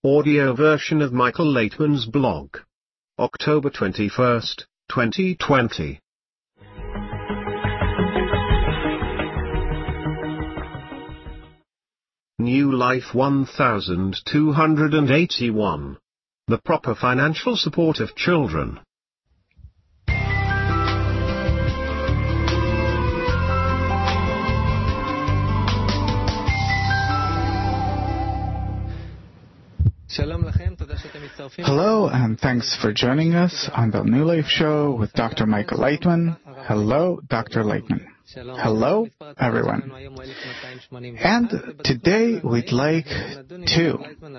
Audio version of Michael Laitman's blog. October 21st, 2020. New Life 1281. The proper financial support of children. Hello, and thanks for joining us on the New Life Show with Dr. Michael Laitman. Hello, Dr. Laitman. Hello, everyone. And today we'd like to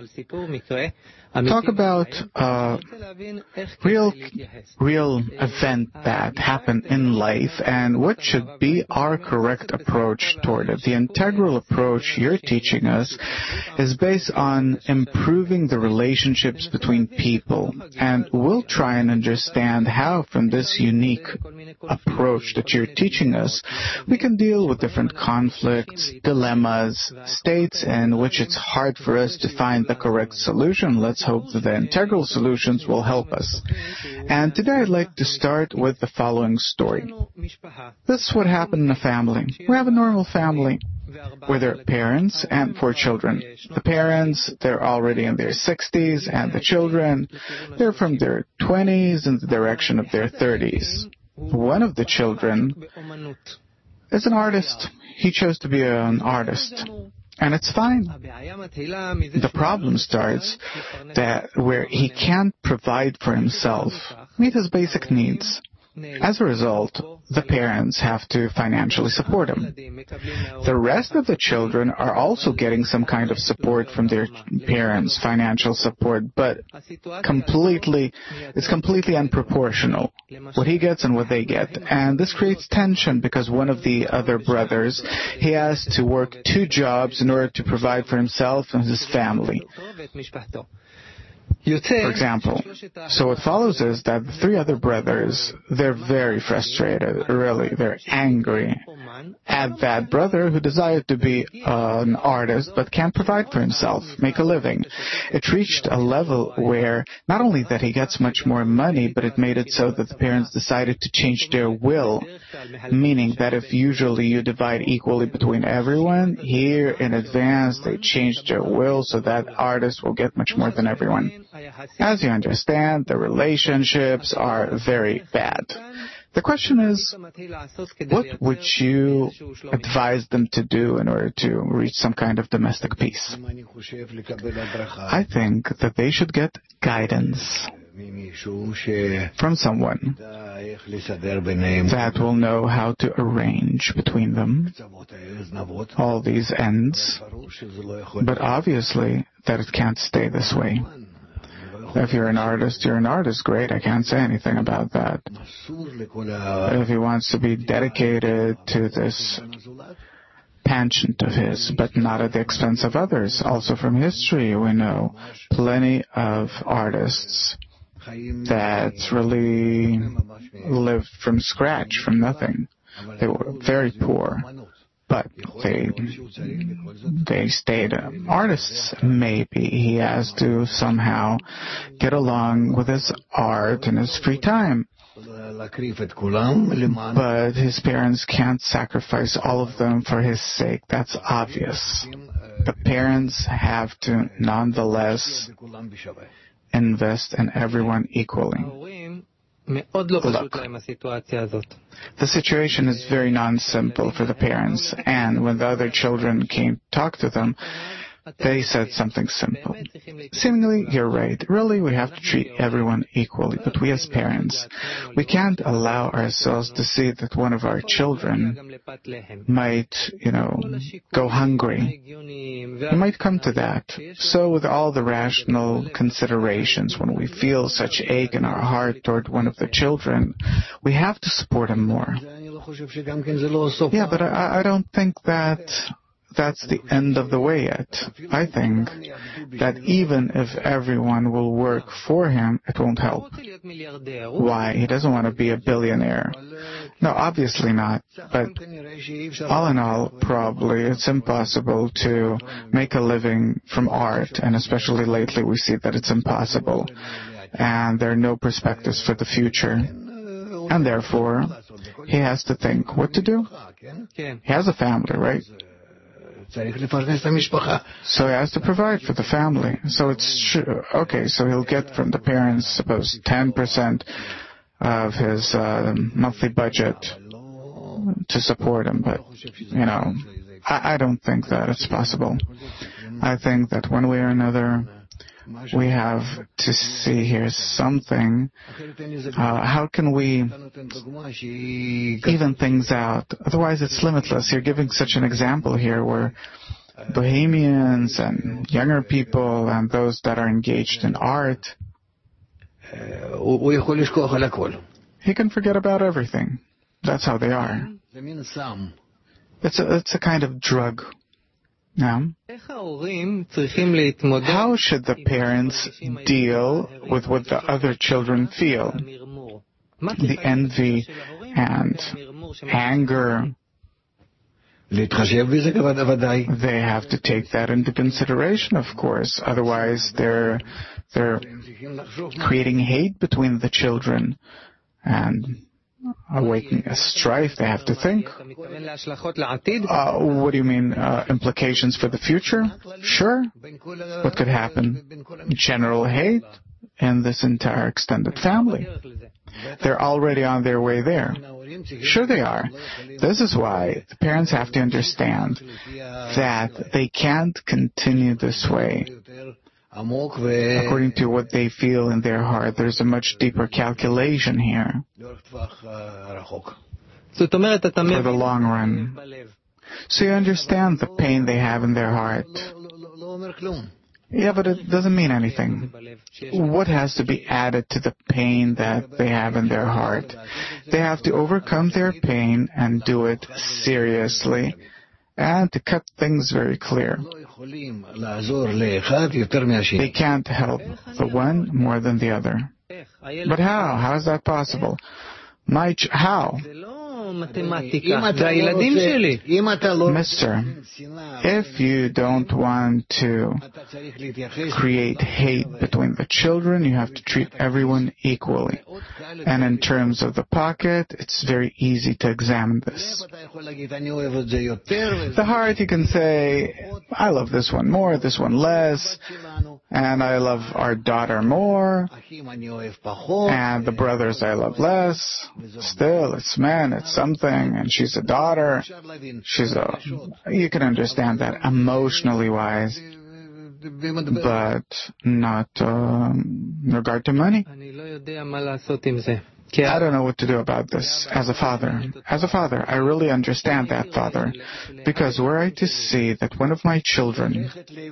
talk about a real event that happened in life and what should be our correct approach toward it. The integral approach you're teaching us is based on improving the relationships between people, and we'll try and understand how from this unique approach that you're teaching us we can deal with different conflicts, dilemmas, states in which it's hard for us to find the correct solution. Let's hope that the integral solutions will help us. And today I'd like to start with the following story. This is what happened in a family. We have a normal family with their parents and 4 children. The parents, they're already in their 60s, and the children, they're from their 20s in the direction of their 30s. One of the children is an artist. He chose to be an artist. And it's fine. The problem starts where he can't provide for himself, meet his basic needs. As a result, the parents have to financially support him. The rest of the children are also getting some kind of support from their parents, financial support, but it's completely unproportional, what he gets and what they get. And this creates tension because one of the other brothers, he has to work 2 jobs in order to provide for himself and his family. For example, so what follows is that the 3 other brothers, they're very frustrated, really. They're angry at that brother who desired to be an artist but can't provide for himself, make a living. It reached a level where not only that he gets much more money, but it made it so that the parents decided to change their will, meaning that if usually you divide equally between everyone, here in advance they changed their will so that artists will get much more than everyone. As you understand, the relationships are very bad. The question is, what would you advise them to do in order to reach some kind of domestic peace? I think that they should get guidance from someone that will know how to arrange between them all these ends, but obviously that it can't stay this way. If you're an artist, great, I can't say anything about that. If he wants to be dedicated to this penchant of his, but not at the expense of others. Also from history, we know plenty of artists that really lived from scratch, from nothing. They were very poor, but they stayed artists. Maybe he has to somehow get along with his art in his free time. But his parents can't sacrifice all of them for his sake. That's obvious. The parents have to nonetheless invest in everyone equally. Look, the situation is very non-simple for the parents, and when the other children came to talk to them, they said something simple. Seemingly, you're right. Really, we have to treat everyone equally, but we as parents, we can't allow ourselves to see that one of our children might, go hungry. It might come to that. So with all the rational considerations, when we feel such ache in our heart toward one of the children, we have to support him more. Yeah, but I don't think that that's the end of the way yet. I think that even if everyone will work for him, it won't help. Why? He doesn't want to be a billionaire. No, obviously not. But all in all, probably it's impossible to make a living from art, and especially lately we see that it's impossible. And there are no perspectives for the future. And therefore, he has to think what to do. He has a family, right? So he has to provide for the family. So it's true. Okay, so he'll get from the parents, suppose, 10% of his monthly budget to support him. But, I don't think that it's possible. I think that one way or another, we have to see here something. How can we even things out? Otherwise, it's limitless. You're giving such an example here where bohemians and younger people and those that are engaged in art, he can forget about everything. That's how they are. It's a kind of drug. Now, how should the parents deal with what the other children feel? The envy and anger. They have to take that into consideration, of course. Otherwise, they're creating hate between the children and awakening a strife. They have to think. What do you mean, implications for the future? Sure. What could happen? General hate in this entire extended family. They're already on their way there. Sure they are. This is why the parents have to understand that they can't continue this way. According to what they feel in their heart, there's a much deeper calculation here for the long run. So you understand the pain they have in their heart. Yeah, but it doesn't mean anything. What has to be added to the pain that they have in their heart? They have to overcome their pain and do it seriously, and to cut things very clear. They can't help the one more than the other. But how? How is that possible? How? Mister, if you don't want to create hate between the children, you have to treat everyone equally. And in terms of the pocket, it's very easy to examine this. The heart, you can say, I love this one more, this one less, and I love our daughter more, and the brothers I love less. Still, it's men, it's something, and she's a daughter. You can understand that emotionally wise, but not in regard to money. I don't know what to do about this as a father. As a father, I really understand that, father, because were I to see that one of my children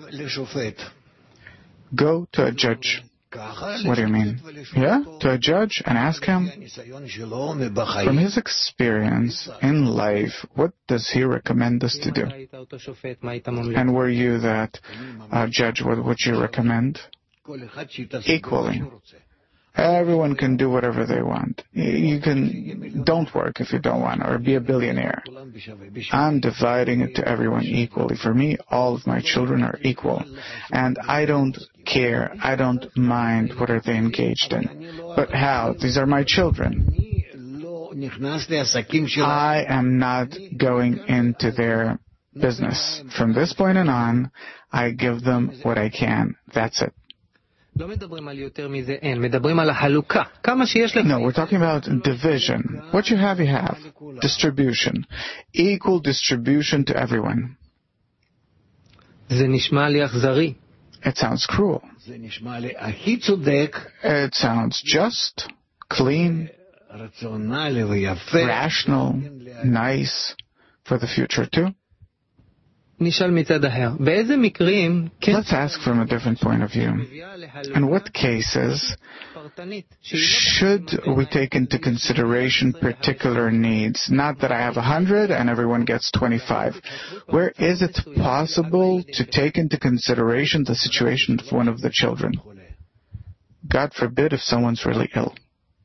go to a judge. What do you mean? Yeah, to a judge and ask him, from his experience in life, what does he recommend us to do? And were you that judge, what would you recommend? Equally. Everyone can do whatever they want. Don't work if you don't want, or be a billionaire. I'm dividing it to everyone equally. For me, all of my children are equal. And I don't care. I don't mind what are they engaged in. But how? These are my children. I am not going into their business. From this point on, I give them what I can. That's it. No, we're talking about division. What you have. Distribution. Equal distribution to everyone. It sounds cruel. It sounds just, clean, rational, nice for the future too. ask from a different point of view. In what cases should we take into consideration particular needs? Not that I have 100 and everyone gets 25. Where is it possible to take into consideration the situation of one of the children? God forbid if someone's really ill.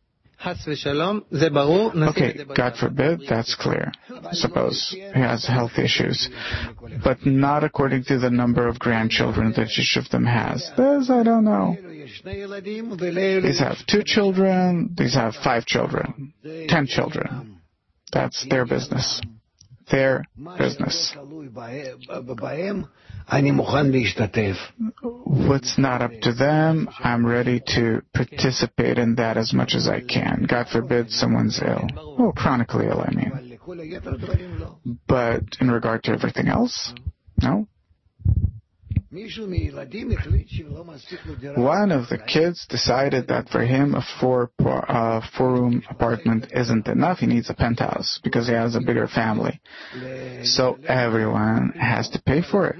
Okay, God forbid, that's clear. Suppose he has health issues, but not according to the number of grandchildren that each of them has. This, I don't know. These have 2 children, these have 5 children, 10 children. That's their business. Their business. What's not up to them, I'm ready to participate in that as much as I can. God forbid someone's ill. Well, chronically ill, I mean. But in regard to everything else, no. One of the kids decided that for him a four-room apartment isn't enough. He needs a penthouse because he has a bigger family. So everyone has to pay for it.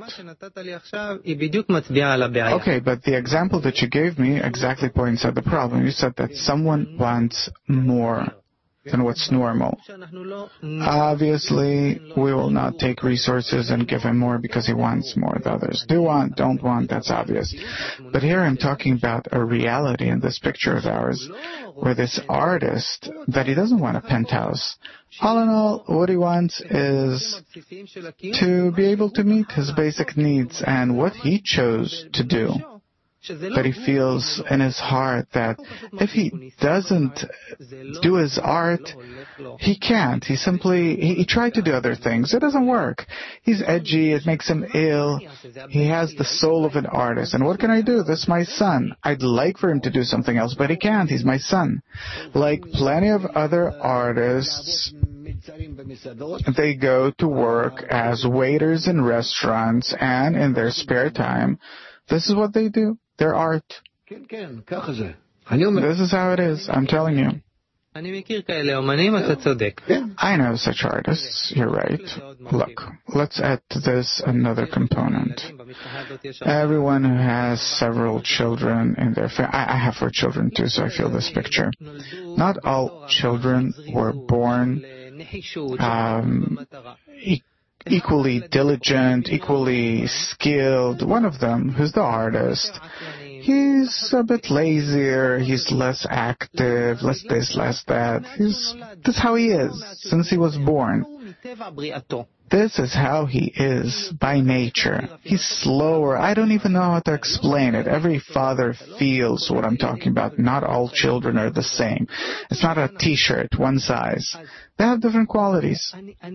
Okay, but the example that you gave me exactly points out the problem. You said that someone wants more than what's normal. Obviously, we will not take resources and give him more because he wants more. The others do want, don't want, that's obvious. But here I'm talking about a reality in this picture of ours, where this artist, that he doesn't want a penthouse. All in all, what he wants is to be able to meet his basic needs, and what he chose to do, that he feels in his heart that if he doesn't do his art, he can't. He tried to do other things. It doesn't work. He's edgy. It makes him ill. He has the soul of an artist. And what can I do? This is my son. I'd like for him to do something else, but he can't. He's my son. Like plenty of other artists, they go to work as waiters in restaurants, and in their spare time, this is what they do. Their art. This is how it is. I'm telling you. I know such artists. You're right. Look, let's add to this another component. Everyone who has several children in their family, I have 4 children too, so I feel this picture. Not all children were born equally diligent, equally skilled. One of them, who's the artist, he's a bit lazier, he's less active, less this, less that. That's how he is since he was born. This is how he is by nature. He's slower. I don't even know how to explain it. Every father feels what I'm talking about. Not all children are the same. It's not a t-shirt, one size. They have different qualities.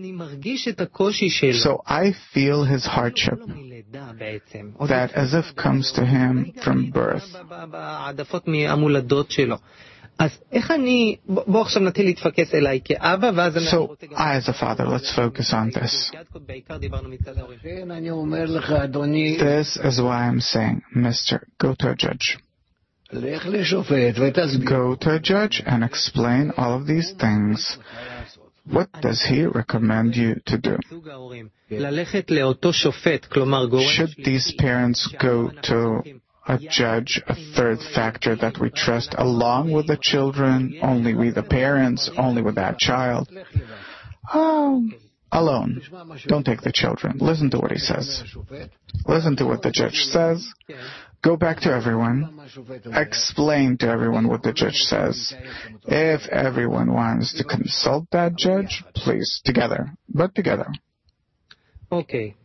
So I feel his hardship, that as if comes to him from birth. So I as a father, let's focus on this. This is why I'm saying, Mister, go to a judge. Go to a judge and explain all of these things. What does he recommend you to do? Should these parents go to a judge, a third factor that we trust, along with the children, only we the parents, only with that child? Alone. Don't take the children. Listen to what he says. Listen to what the judge says. Go back to everyone. Explain to everyone what the judge says. If everyone wants to consult that judge, please, together. But together. Okay.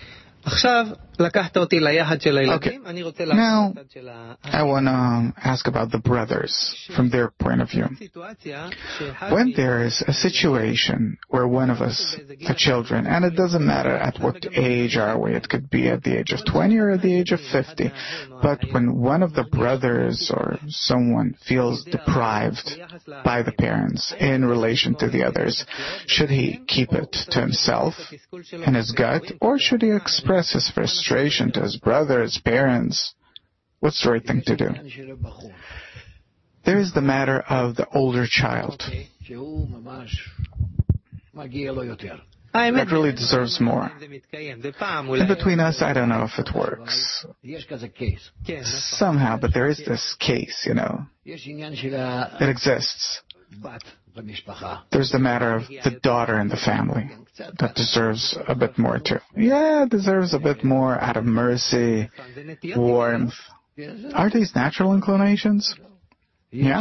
Okay. Now, I want to ask about the brothers from their point of view. When there is a situation where one of us, the children, and it doesn't matter at what age are we, it could be at the age of 20 or at the age of 50, but when one of the brothers or someone feels deprived by the parents in relation to the others, should he keep it to himself in his gut, or should he express his frustration to his brother, his parents? What's the right thing to do? There is the matter of the older child. that really deserves more. And between us, I don't know if it works. Somehow, but there is this case, It exists. There's the matter of the daughter in the family that deserves a bit more too. Yeah, deserves a bit more out of mercy, warmth. Are these natural inclinations? Yeah?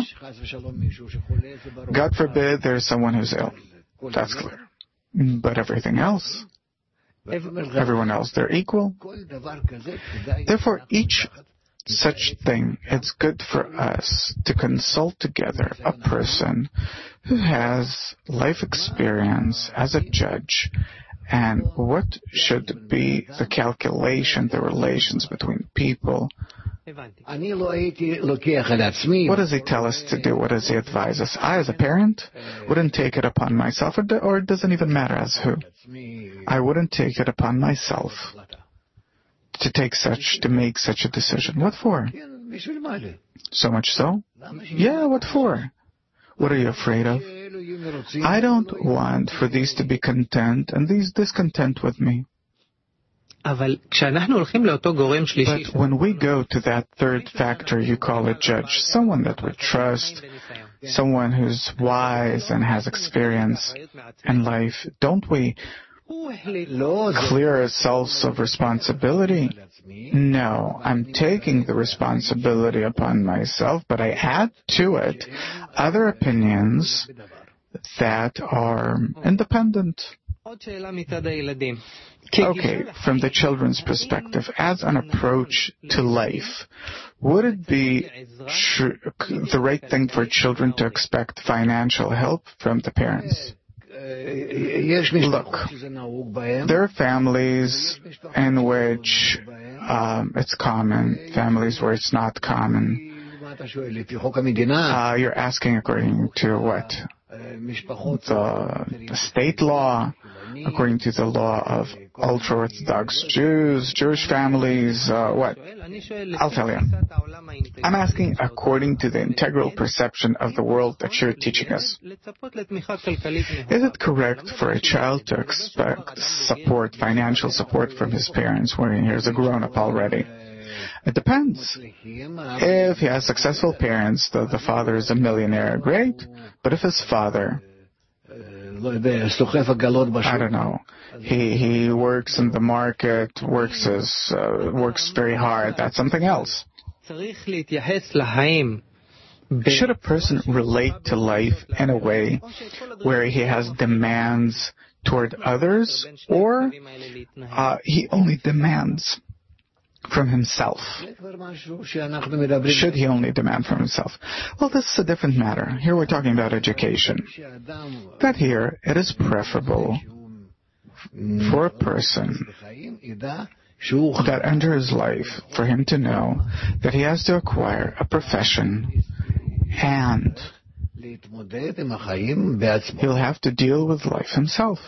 God forbid there's someone who's ill. That's clear. But everything else, everyone else, they're equal. Therefore, each such thing, it's good for us to consult together a person who has life experience as a judge and what should be the calculation, the relations between people. What does he tell us to do? What does he advise us? I, as a parent, wouldn't take it upon myself, or it doesn't even matter as who. I wouldn't take it upon myself to make such a decision. What for? So much so? Yeah, what for? What are you afraid of? I don't want for these to be content and these discontent with me. But when we go to that third factor you call a judge, someone that we trust, someone who's wise and has experience in life, don't we clear ourselves of responsibility? No, I'm taking the responsibility upon myself, but I add to it other opinions that are independent. Okay, from the children's perspective, as an approach to life, would it be the right thing for children to expect financial help from the parents? Look, there are families in which it's common, families where it's not common. You're asking according to what? The state law, according to the law of ultra-Orthodox Jews, Jewish families, what? I'll tell you. I'm asking according to the integral perception of the world that you're teaching us. Is it correct for a child to expect support, financial support from his parents when he is a grown-up already? It depends. If he has successful parents, the father is a millionaire, great. But if his father, I don't know, he works in the market, works very hard, that's something else. Should a person relate to life in a way where he has demands toward others, or he only demands from himself? Should he only demand from himself? Well, this is a different matter. Here we're talking about education. That here, it is preferable for a person that enters life, for him to know that he has to acquire a profession and he'll have to deal with life himself.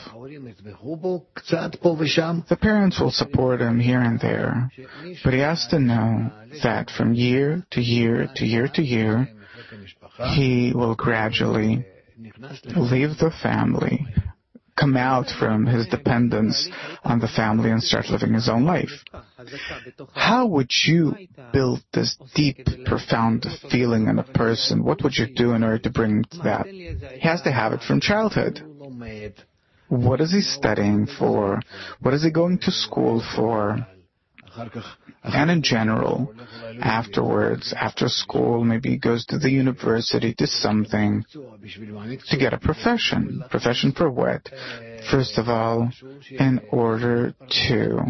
The parents will support him here and there, but he has to know that from year to year to year to year, he will gradually leave the family, come out from his dependence on the family and start living his own life. How would you build this deep, profound feeling in a person? What would you do in order to bring him to that? He has to have it from childhood. What is he studying for? What is he going to school for? And in general, afterwards, after school, maybe he goes to the university to something to get a profession. Profession for what? First of all, in order to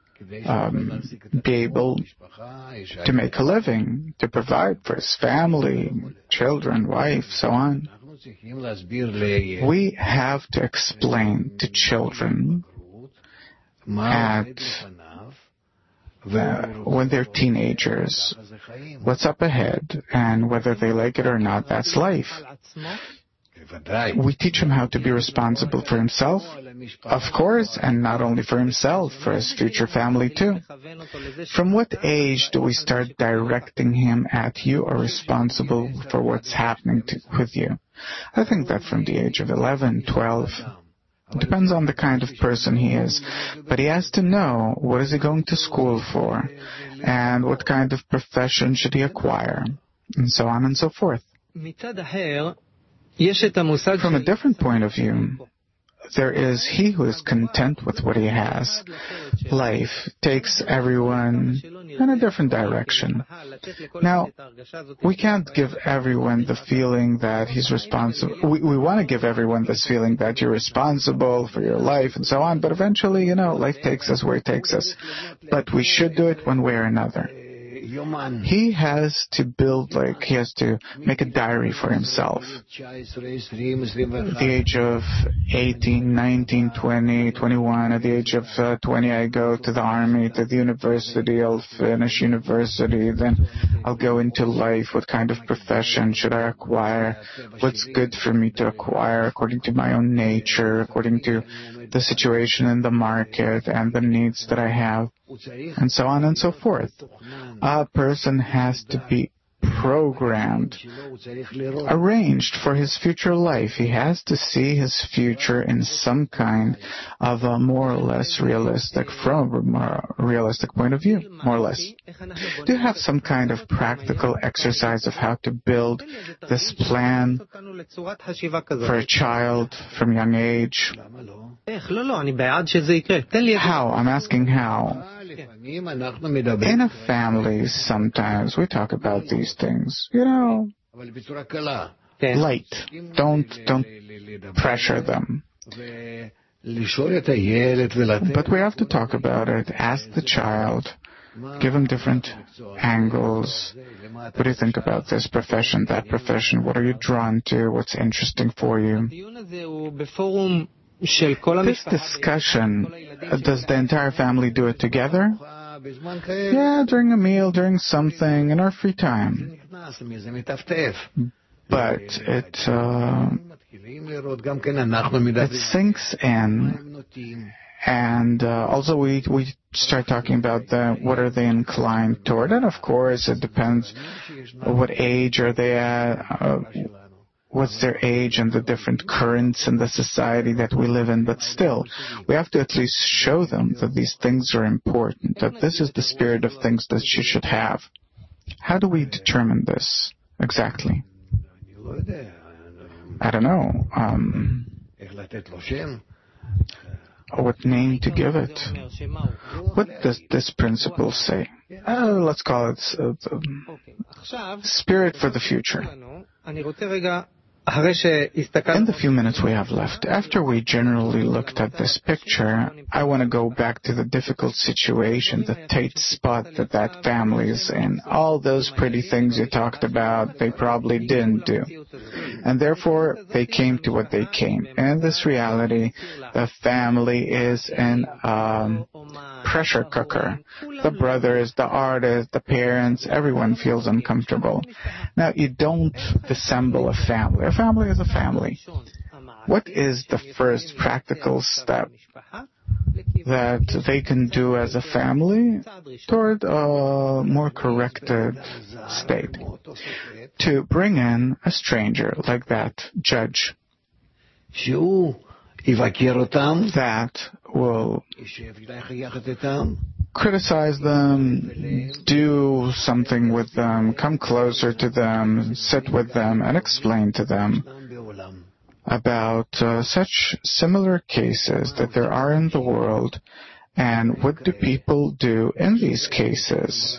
be able to make a living, to provide for his family, children, wife, so on. We have to explain to children when they're teenagers what's up ahead, and whether they like it or not, that's life. We teach him how to be responsible for himself, of course, and not only for himself, for his future family too. From what age do we start directing him at you are responsible for what's happening with you? I think that from the age of 11, 12. It depends on the kind of person he is. But he has to know what is he going to school for, and what kind of profession should he acquire, and so on and so forth. From a different point of view, there is he who is content with what he has. Life takes everyone in a different direction. Now, we can't give everyone the feeling that he's responsible. We want to give everyone this feeling that you're responsible for your life and so on, but eventually, life takes us where it takes us. But we should do it one way or another. He has to he has to make a diary for himself. At the age of 18, 19, 20, 21, at the age of 20, I go to the army, to the university, I'll finish university, then I'll go into life. What kind of profession should I acquire? What's good for me to acquire according to my own nature, according to the situation in the market and the needs that I have, and so on and so forth. A person has to be programmed, arranged for his future life. He has to see his future in some kind of a more or less realistic, from a more realistic point of view, more or less. Do you have some kind of practical exercise of how to build this plan for a child from young age? How? I'm asking how. In a family, sometimes we talk about these things, light. Don't pressure them. But we have to talk about it. Ask the child. Give him different angles. What do you think about this profession, that profession? What are you drawn to? What's interesting for you? This discussion, does the entire family do it together? Yeah, during a meal, during something, in our free time. But it sinks in, and also we start talking about what are they inclined toward, and of course it depends what age are they at, what's their age and the different currents in the society that we live in. But still, we have to at least show them that these things are important, that this is the spirit of things that you should have. How do we determine this exactly? I don't know. What name to give it? What does this principle say? Let's call it spirit for the future. In the few minutes we have left, after we generally looked at this picture, I want to go back to the difficult situation, the tight spot that family is in. All those pretty things you talked about, they probably didn't do. And therefore, they came to what they came. And in this reality, the family is in pressure cooker. The brothers, the artists, the parents, everyone feels uncomfortable. Now, you don't disassemble a family. A family is a family. What is the first practical step that they can do as a family toward a more corrected state? To bring in a stranger like that judge that will criticize them, do something with them, come closer to them, sit with them, and explain to them about such similar cases that there are in the world, and what do people do in these cases.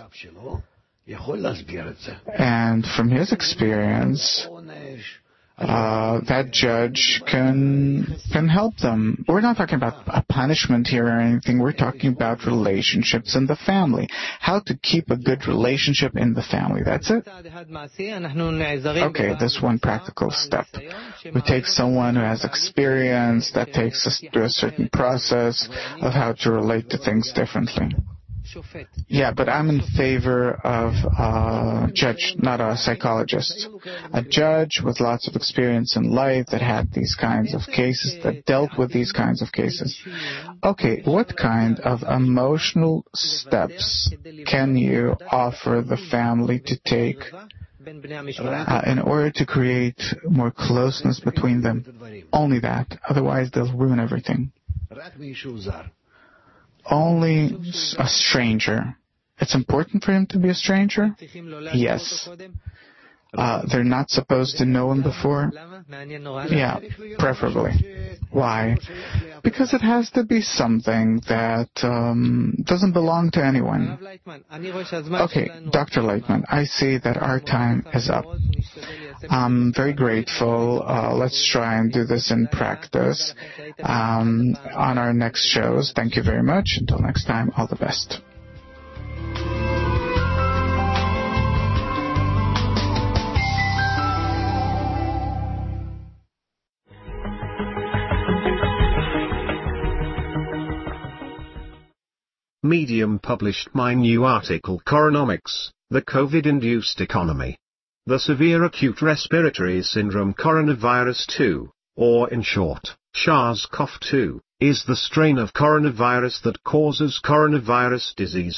And from his experience, that judge can help them. We're not talking about a punishment here or anything. We're talking about relationships in the family. How to keep a good relationship in the family. That's it? Okay, this one practical step. We take someone who has experience that takes us through a certain process of how to relate to things differently. Yeah, but I'm in favor of a judge, not a psychologist. A judge with lots of experience in life that had these kinds of cases, that dealt with these kinds of cases. Okay, what kind of emotional steps can you offer the family to take in order to create more closeness between them. Only that. Otherwise, they'll ruin everything. Only a stranger. It's important for him to be a stranger? Yes. They're not supposed to know him before? Yeah, preferably. Why? Because it has to be something that doesn't belong to anyone. Okay, Dr. Leitman, I see that our time is up. I'm very grateful. Let's try and do this in practice on our next shows. Thank you very much. Until next time, all the best. Medium published my new article Coronomics, the COVID-induced economy. The severe acute respiratory syndrome coronavirus 2, or in short, SARS-CoV-2, is the strain of coronavirus that causes coronavirus disease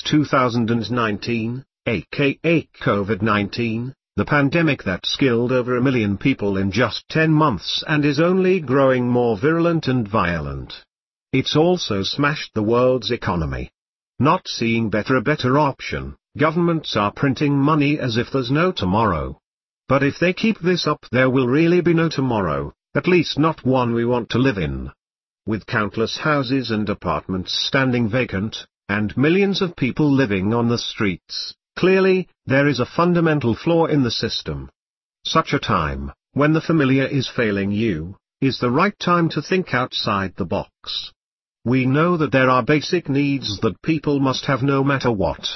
2019, aka COVID-19, the pandemic that's killed over 1 million people in just 10 months and is only growing more virulent and violent. It's also smashed the world's economy. Not seeing a better option, governments are printing money as if there's no tomorrow. But if they keep this up, there will really be no tomorrow, at least not one we want to live in. With countless houses and apartments standing vacant, and millions of people living on the streets, clearly, there is a fundamental flaw in the system. Such a time, when the familiar is failing you, is the right time to think outside the box. We know that there are basic needs that people must have no matter what.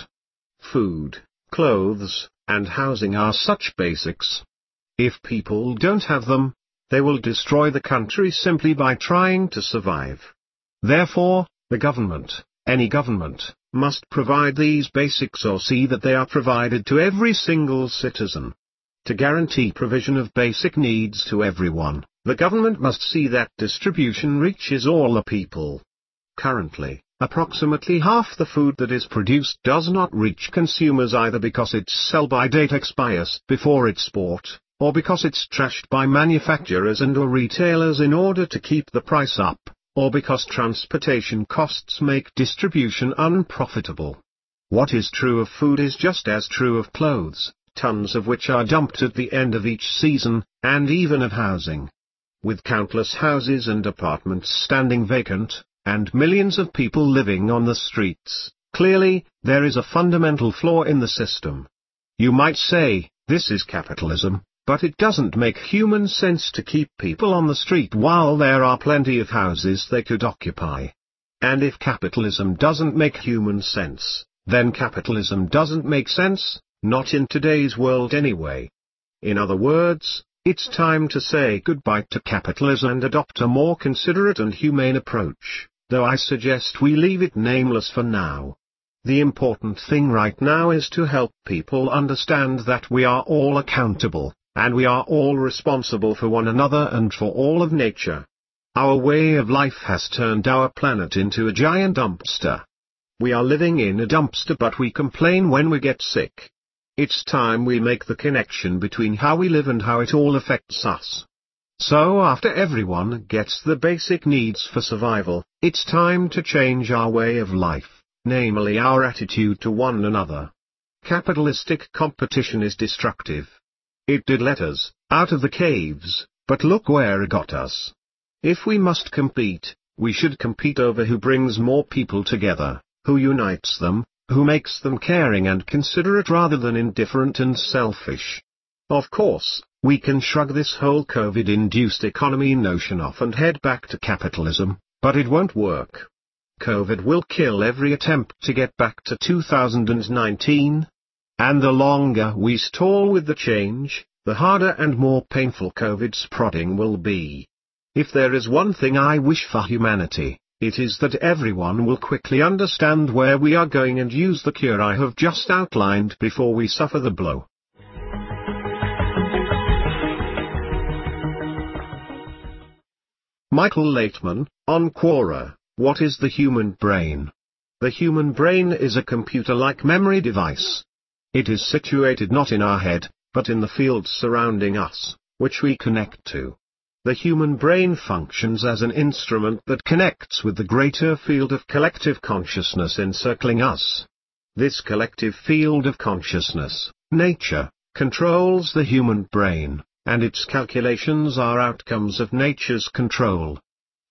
Food, clothes, and housing are such basics. If people don't have them, they will destroy the country simply by trying to survive. Therefore, the government, any government, must provide these basics or see that they are provided to every single citizen. To guarantee provision of basic needs to everyone, the government must see that distribution reaches all the people. Currently, approximately half the food that is produced does not reach consumers either because its sell-by date expires before it's bought, or because it's trashed by manufacturers and/or retailers in order to keep the price up, or because transportation costs make distribution unprofitable. What is true of food is just as true of clothes, tons of which are dumped at the end of each season, and even of housing. With countless houses and apartments standing vacant, and millions of people living on the streets, clearly, there is a fundamental flaw in the system. You might say, this is capitalism, but it doesn't make human sense to keep people on the street while there are plenty of houses they could occupy. And if capitalism doesn't make human sense, then capitalism doesn't make sense, not in today's world anyway. In other words, it's time to say goodbye to capitalism and adopt a more considerate and humane approach, though I suggest we leave it nameless for now. The important thing right now is to help people understand that we are all accountable, and we are all responsible for one another and for all of nature. Our way of life has turned our planet into a giant dumpster. We are living in a dumpster, but we complain when we get sick. It's time we make the connection between how we live and how it all affects us. So after everyone gets the basic needs for survival, it's time to change our way of life, namely our attitude to one another. Capitalistic competition is destructive. It did let us out of the caves, but look where it got us. If we must compete, we should compete over who brings more people together, who unites them, who makes them caring and considerate rather than indifferent and selfish. Of course, we can shrug this whole COVID-induced economy notion off and head back to capitalism, but it won't work. COVID will kill every attempt to get back to 2019. And the longer we stall with the change, the harder and more painful COVID's prodding will be. If there is one thing I wish for humanity, it is that everyone will quickly understand where we are going and use the cure I have just outlined before we suffer the blow. Michael Laitman, on Quora, what is the human brain? The human brain is a computer-like memory device. It is situated not in our head, but in the fields surrounding us, which we connect to. The human brain functions as an instrument that connects with the greater field of collective consciousness encircling us. This collective field of consciousness, nature, controls the human brain, and its calculations are outcomes of nature's control.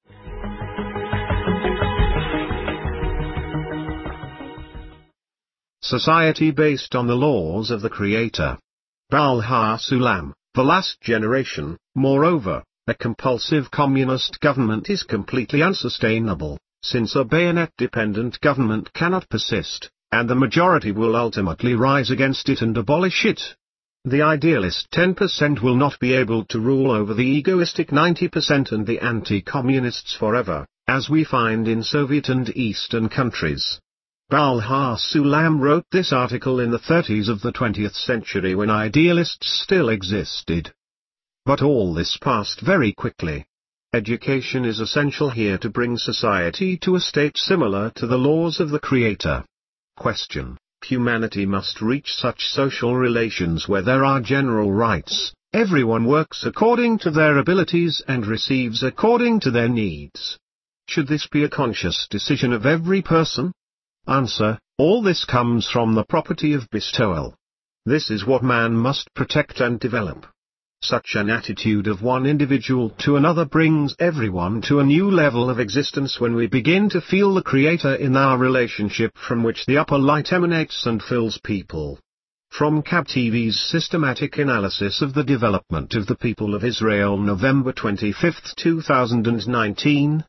Society based on the laws of the Creator. Baal HaSulam, the last generation. Moreover, a compulsive communist government is completely unsustainable, since a bayonet-dependent government cannot persist, and the majority will ultimately rise against it and abolish it. The idealist 10% will not be able to rule over the egoistic 90% and the anti-communists forever, as we find in Soviet and Eastern countries. Baal HaSulam wrote this article in the 30s of the 20th century when idealists still existed. But all this passed very quickly. Education is essential here to bring society to a state similar to the laws of the Creator. Question: Humanity must reach such social relations where there are general rights, everyone works according to their abilities and receives according to their needs. Should this be a conscious decision of every person? Answer: all this comes from the property of bestowal. This is what man must protect and develop. Such an attitude of one individual to another brings everyone to a new level of existence when we begin to feel the Creator in our relationship from which the upper light emanates and fills people. From KAB TV's systematic analysis of the development of the people of Israel, November 25, 2019.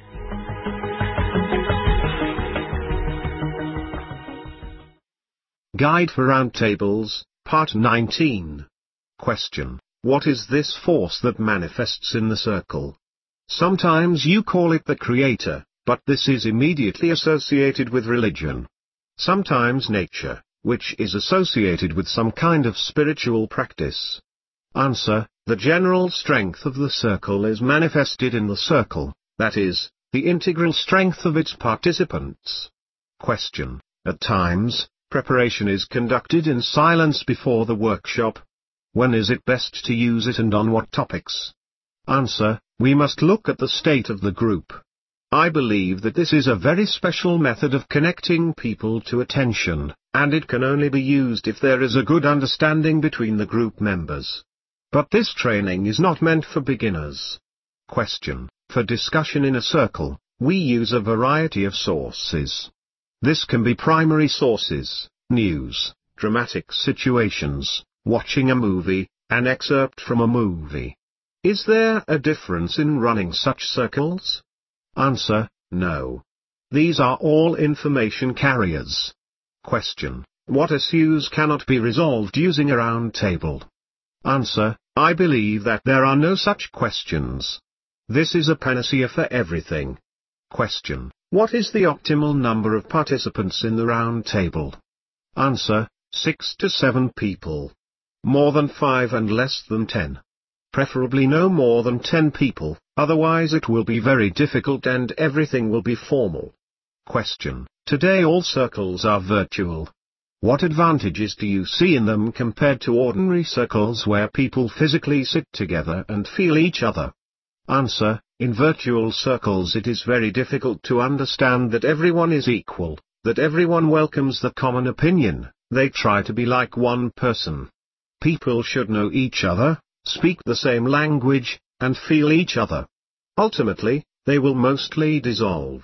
Guide for Roundtables, Part 19. Question: what is this force that manifests in the circle? Sometimes you call it the Creator, but this is immediately associated with religion. Sometimes nature, which is associated with some kind of spiritual practice. Answer: the general strength of the circle is manifested in the circle, that is, the integral strength of its participants. Question: at times, preparation is conducted in silence before the workshop. When is it best to use it and on what topics? Answer: we must look at the state of the group. I believe that this is a very special method of connecting people to attention, and it can only be used if there is a good understanding between the group members. But this training is not meant for beginners. Question: for discussion in a circle, we use a variety of sources. This can be primary sources, news, dramatic situations, watching a movie, an excerpt from a movie. Is there a difference in running such circles? Answer: no. These are all information carriers. Question: what issues cannot be resolved using a round table? Answer: I believe that there are no such questions. This is a panacea for everything. Question: what is the optimal number of participants in the round table? Answer: 6 to 7 people. More than 5 and less than 10. Preferably no more than 10 people, otherwise it will be very difficult and everything will be formal. Question: today all circles are virtual. What advantages do you see in them compared to ordinary circles where people physically sit together and feel each other? Answer: in virtual circles it is very difficult to understand that everyone is equal, that everyone welcomes the common opinion, they try to be like one person. People should know each other, speak the same language, and feel each other. Ultimately, they will mostly dissolve.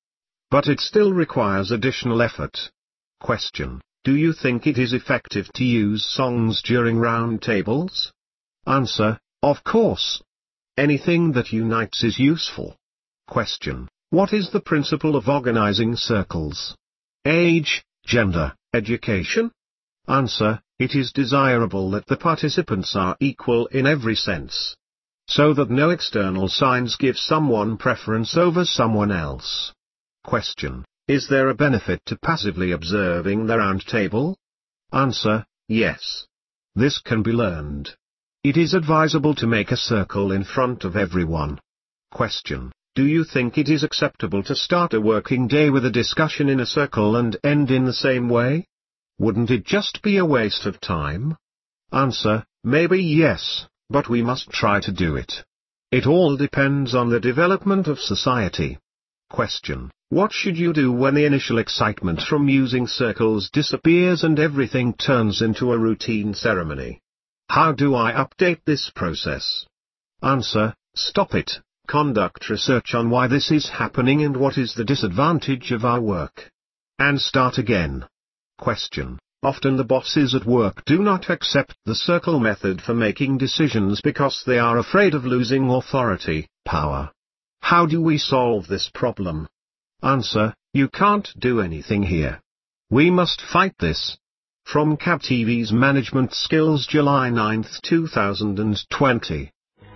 But it still requires additional effort. Question: do you think it is effective to use songs during round tables? Answer: of course. Anything that unites is useful. Question: what is the principle of organizing circles? Age, gender, education? Answer: it is desirable that the participants are equal in every sense, so that no external signs give someone preference over someone else. Question: is there a benefit to passively observing the round table? Answer: yes. This can be learned. It is advisable to make a circle in front of everyone. Question: do you think it is acceptable to start a working day with a discussion in a circle and end in the same way? Wouldn't it just be a waste of time? Answer: maybe yes, but we must try to do it. It all depends on the development of society. Question: what should you do when the initial excitement from using circles disappears and everything turns into a routine ceremony? How do I update this process? Answer: stop it, conduct research on why this is happening and what is the disadvantage of our work, and start again. Question: often the bosses at work do not accept the circle method for making decisions because they are afraid of losing authority, power. How do we solve this problem? Answer: you can't do anything here. We must fight this. From CAB TV's Management Skills, July 9, 2020.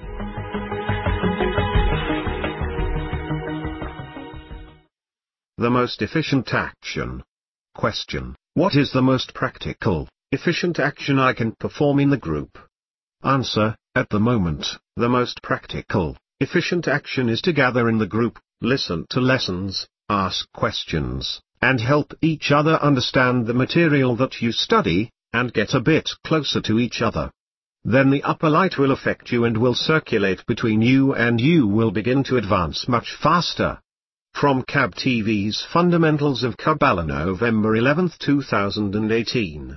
The most efficient action. Question: what is the most practical, efficient action I can perform in the group? Answer: at the moment, the most practical, efficient action is to gather in the group, listen to lessons, ask questions, and help each other understand the material that you study, and get a bit closer to each other. Then the upper light will affect you and will circulate between you, and you will begin to advance much faster. From CAB TV's Fundamentals of Kabbalah, November 11, 2018.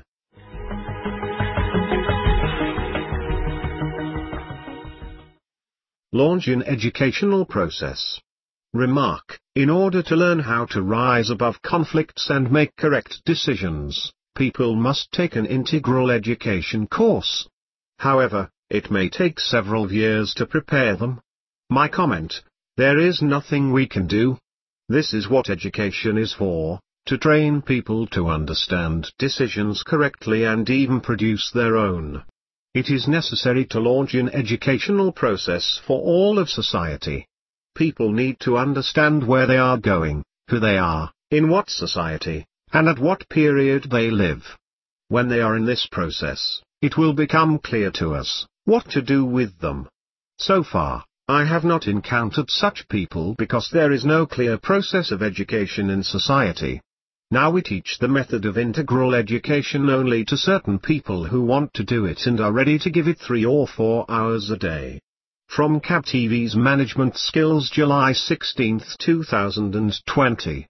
Launch in educational process. Remark: in order to learn how to rise above conflicts and make correct decisions, people must take an integral education course. However, it may take several years to prepare them. My comment: there is nothing we can do. This is what education is for, to train people to understand decisions correctly and even produce their own. It is necessary to launch an educational process for all of society. People need to understand where they are going, who they are, in what society, and at what period they live. When they are in this process, it will become clear to us what to do with them. So far, I have not encountered such people because there is no clear process of education in society. Now we teach the method of integral education only to certain people who want to do it and are ready to give it 3 or 4 hours a day. From CAB TV's Management Skills, July 16, 2020.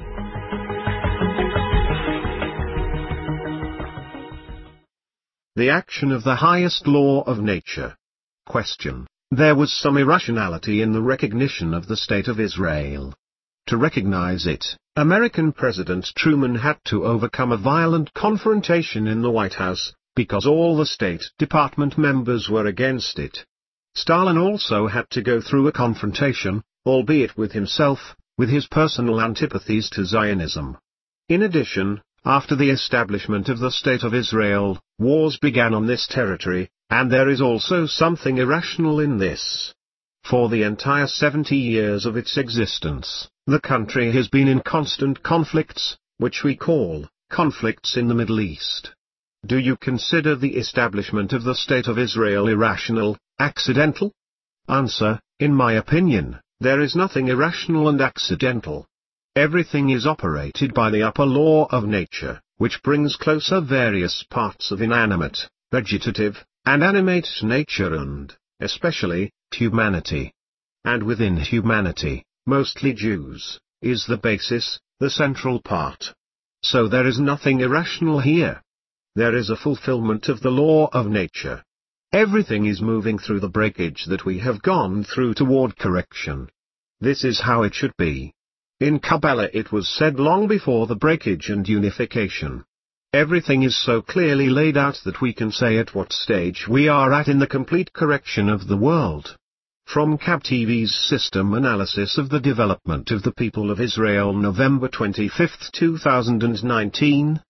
The action of the highest law of nature. Question: there was some irrationality in the recognition of the State of Israel. To recognize it, American President Truman had to overcome a violent confrontation in the White House, because all the State Department members were against it. Stalin also had to go through a confrontation, albeit with himself, with his personal antipathies to Zionism. In addition, after the establishment of the State of Israel, wars began on this territory, and there is also something irrational in this. For the entire 70 years of its existence, the country has been in constant conflicts, which we call conflicts in the Middle East. Do you consider the establishment of the State of Israel irrational, accidental? Answer: in my opinion, there is nothing irrational and accidental. Everything is operated by the upper law of nature, which brings closer various parts of inanimate, vegetative, and animate nature and, especially, humanity. And within humanity, mostly Jews, is the basis, the central part. So there is nothing irrational here. There is a fulfillment of the law of nature. Everything is moving through the breakage that we have gone through toward correction. This is how it should be. In Kabbalah it was said long before the breakage and unification. Everything is so clearly laid out that we can say at what stage we are at in the complete correction of the world. From CAB TV's System Analysis of the Development of the People of Israel, November 25, 2019.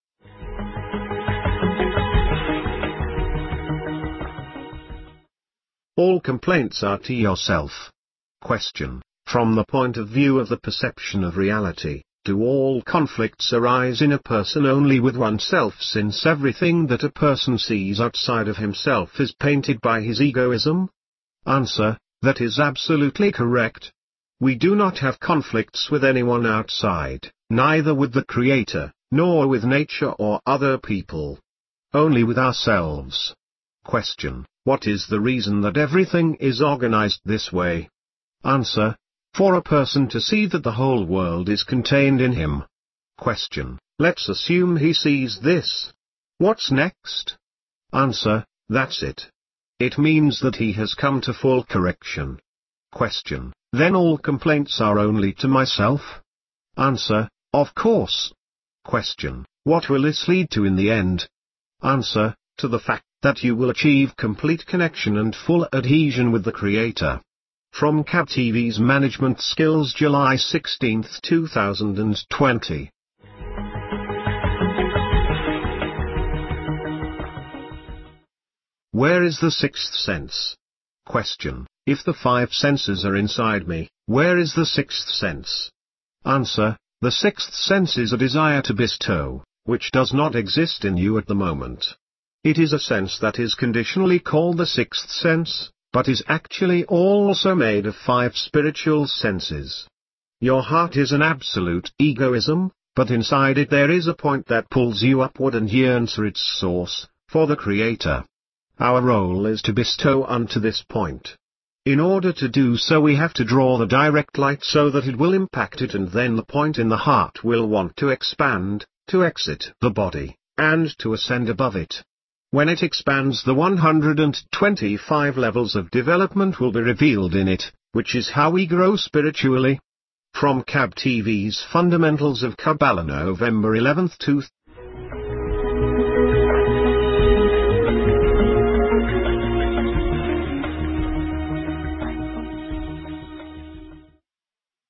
All complaints are to yourself. Question: from the point of view of the perception of reality, do all conflicts arise in a person only with oneself, since everything that a person sees outside of himself is painted by his egoism? Answer: that is absolutely correct. We do not have conflicts with anyone outside, neither with the Creator, nor with nature or other people. Only with ourselves. Question: What is the reason that everything is organized this way? Answer: for a person to see that the whole world is contained in him. Question: Let's assume he sees this. What's next? Answer: that's it. It means that he has come to full correction. Question: Then all complaints are only to myself? Answer: of course. Question: What will this lead to in the end? Answer: to the fact that you will achieve complete connection and full adhesion with the Creator. From CAB TV's Management Skills, July 16, 2020. Where is the sixth sense? Question: If the five senses are inside me, where is the sixth sense? Answer: the sixth sense is a desire to bestow, which does not exist in you at the moment. It is a sense that is conditionally called the sixth sense, but is actually also made of five spiritual senses. Your heart is an absolute egoism, but inside it there is a point that pulls you upward and yearns for its source, for the Creator. Our role is to bestow unto this point. In order to do so we have to draw the direct light so that it will impact it, and then the point in the heart will want to expand, to exit the body, and to ascend above it. When it expands, the 125 levels of development will be revealed in it, which is how we grow spiritually. From CAB TV's Fundamentals of Kabbalah, November 11, 2000.